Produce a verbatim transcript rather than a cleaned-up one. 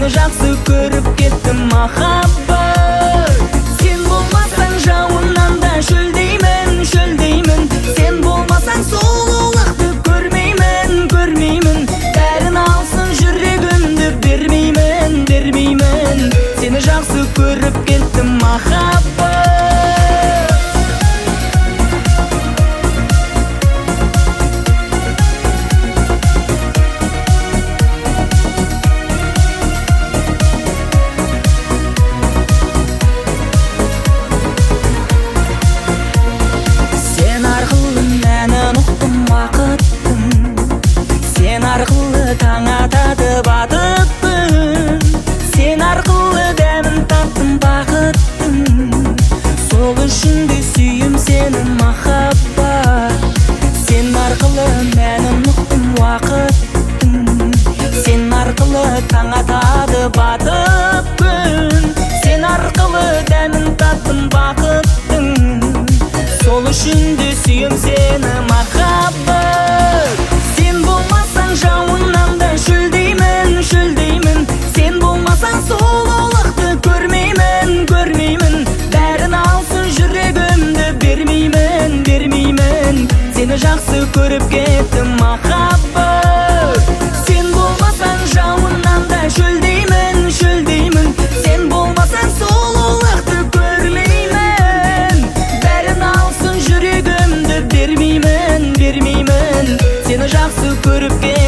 Seni жақсы көріп кеттім махаббат. Сен болмасаң жауыннан да шөлдеймін, шөлдеймін. Сен болмасаң сұлулықты көрмеймін, көрмеймін. Бәрін алсын жүрегімді бермеймін, бермеймін. Сені жақсы көріп кеттім махаббат. Таң атады бақыттың, сен арқылы дәмін таптым бақыттың. Сол үшін де сүйім сені махаббат. Сен арқылы мәнін ұқтым уақыттың, сен арқылы таң атады бақыттың. Сен арқылы дәмін таптым бақыттың. Сол үшін де сүйім сені махаббат. Сен болмасаң жауыннан да шөлдеймін, шөлдеймін. Сен болмасаң сұлулықты көрмеймін, көрмеймін. Бәрін алсын жүрегімді бермеймін, бермеймін. Сені жақсы көріп кеттім махаббат. Сен болмасаң жауыннан да шөлдеймін, шөлдеймін. Сен болмасаң сұлулықты көрмеймін. Бәрін алсын жүрегімді бермеймін, бермеймін. Сені жақсы көріп кеттім